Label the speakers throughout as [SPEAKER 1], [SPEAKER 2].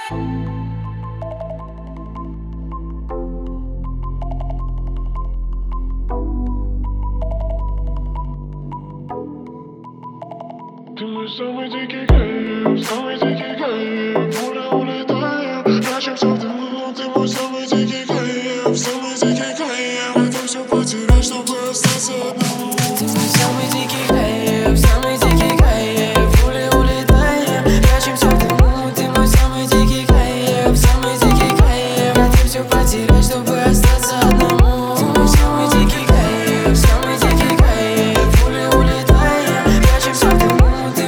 [SPEAKER 1] Ты мой самый дикий кайф, самый дикий кайф. В море улетаем, прячемся в дыму. Ты мой самый дикий кайф, самый дикий кайф. Готов все потерять, чтобы остаться одному.
[SPEAKER 2] Ты мой самый дикий кайф, самый дикий кайф. В море улетаем, прячемся в дыму. Ты мой самый дикий кайф, самый дикий кайф. Готов все потерять, чтобы остаться одному. Ты мой самый дикий кайф, самый дикий кайф. В море улетаем, прячемся в дыму.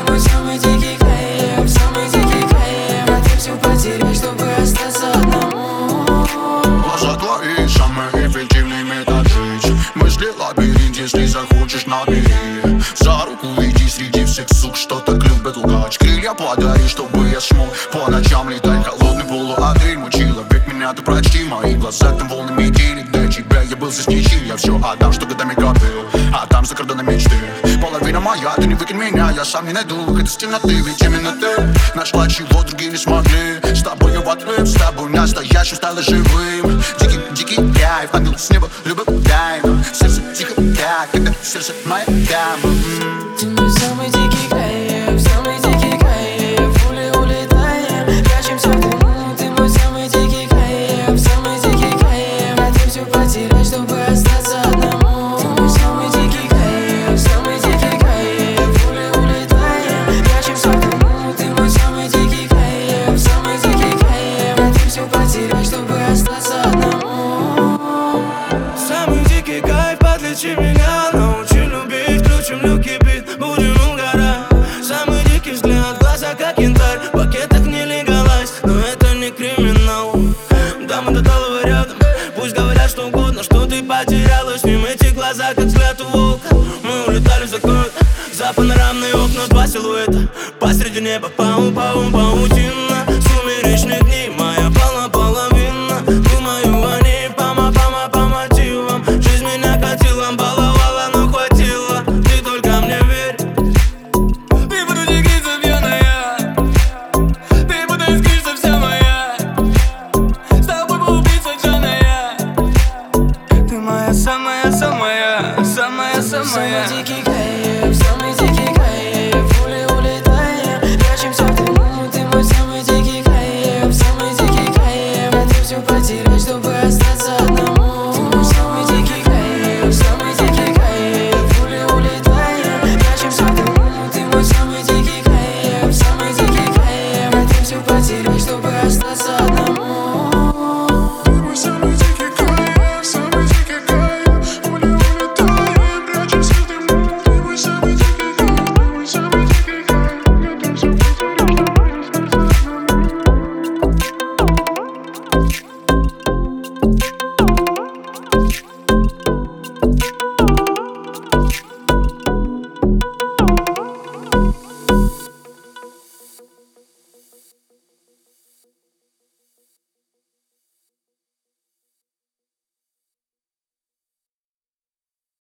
[SPEAKER 3] Мысли лабиринт, если захочешь, набери. За руку веди среди всех сук, что так любят лгать. Крылья подари, чтобы я смог по ночам летать. Холодный полуотель, мой человек, меня ты прочти. Мои глаза там волнами денег. Для тебя я был здесь ничем. Я все отдам, что годами копил, а там за кордоном мечты. Половина моя, ты не выкинь меня. Я сам не найду выход из темноты. Ведь именно ты нашла, чего другие не смогли. С тобою в отрыв, с тобой настоящим стало живым. Дикий, дикий кайф, ангел с неба, любовь дай. Сердце тихо, да, когда сердце моя дама.
[SPEAKER 2] Ты мой самый дикий кайф, самый дикий кайф. В море улетаем, прячемся в дыму. Ты мой самый дикий кайф, самый дикий кайф. Готов все потерять, чтобы остаться одному. Ты мой самый дикий кайф, самый дикий кайф. В море улетаем, прячемся в дыму. Ты мой самый дикий кайф, самый дикий кайф. Готов все потерять, чтобы остаться одному.
[SPEAKER 4] Самый дикий кайф, подлечи меня, научи любить, включим люки, бит, будем угорать. Самый дикий взгляд, глаза как янтарь, в пакетах не легалайз, но это не криминал. Да, мы до талого рядом, пусть говорят что угодно, что ты потерялась. В ним эти глаза, как взгляд у волка. Мы улетали за город, за панорамные окна, два силуэта посреди неба, паутина. Сумеречные дни, моя половина. Думаю о ней по мотивам. Жизнь меня катила, баловала, но хватило. Ты только мне верь. Ты буду тягаться пьяная, ты буду искриться вся моя. С тобой поубийца джаная. Ты моя самая, самая, самая, самая.
[SPEAKER 2] Самый дикий кайф, самый дикий кайф. В море улетаем, прячемся в дыму. Ты мой самый дикий кайф, самый дикий кайф. Готов все потерять, чтобы остаться одному. Ты мой самый дикий кайф, самый дикий кайф. В море улетаем, прячемся в дыму. Ты мой самый дикий кайф, самый дикий кайф. Готов все потерять, чтобы остаться одному.
[SPEAKER 1] Ты мой самый дикий кайф, самый дикий кайф. В море улетаем, прячемся в дыму. Ты мой самый дикий кайф, ты мой самый дикий кайф. Готов все потерять, чтобы остаться одному.